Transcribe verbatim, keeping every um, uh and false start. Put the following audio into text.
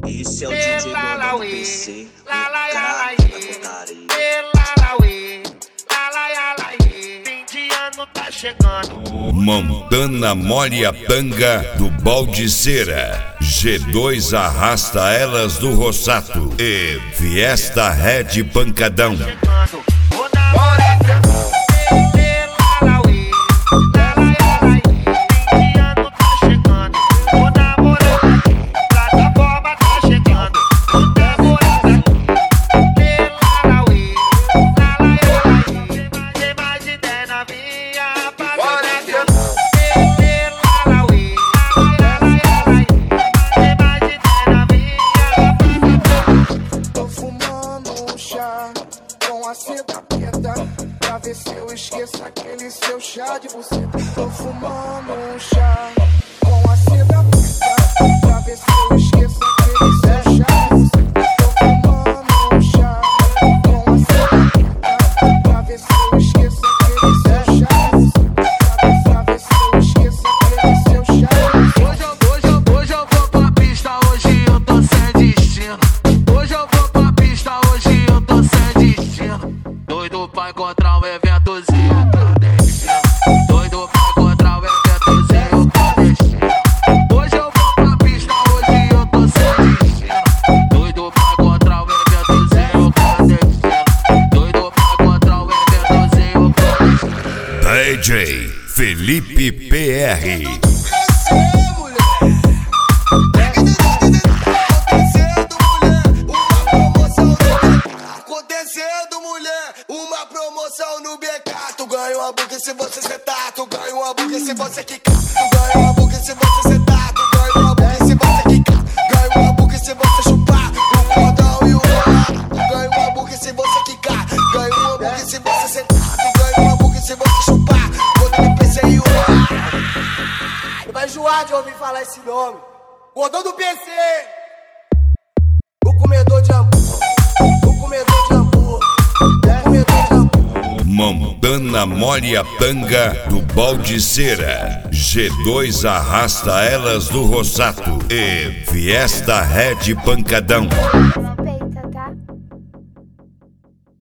Esse é o D J Gordão do P C, o craque da putaria. Fim de ano tá chegando. Montana molha a tanga do Baldiceira. G dois arrasta elas do Rossato. E Fiesta Red Pancadão. Com a seda preta, pra ver se eu esqueço aquele seu chá de buceta. Tô fumando um chá com a seda preta, pra ver se eu esqueço aquele seu chá de buceta. Tô fumando um chá com a seda preta, pra ver se eu esqueço aquele seu chá de buceta. Pra ver se eu esqueço aquele seu chá de buceta. Hoje eu, hoje eu, hoje eu vou pra pista, hoje eu tô sem destino. Hoje eu vou pra pista, hoje eu tô sem destino. Doido pra encontrar um eventozinho clandestino. Doido pra encontrar um eventozinho clandestino. Hoje eu vou pra pista, hoje eu tô sem destino. Doido pra encontrar um eventozinho clandestino. Doido pra encontrar um eventozinho clandestino. D J Felipe P R. Uma promoção no B K. Tu ganha uma buga se você sentar. Tu ganha uma buga se você quicar. Tu ganha uma buga se você sentar. Tu ganha uma buga se você quicar. Ganha uma buga se você chupar o cordão e o rolar. Tu ganha uma buga se você quicar. Ganha uma buga se você sentar. Tu ganha uma buga se você chupar o cordão do P C e o rolar. Você vai enjoar de ouvir falar esse nome. Cordão do P C. O comedor de hambúrguer. O comedor de hambúrguer. Montana molha a tanga do Baldiceira. G dois arrasta elas do Rossato. E Fiesta Red Pancadão.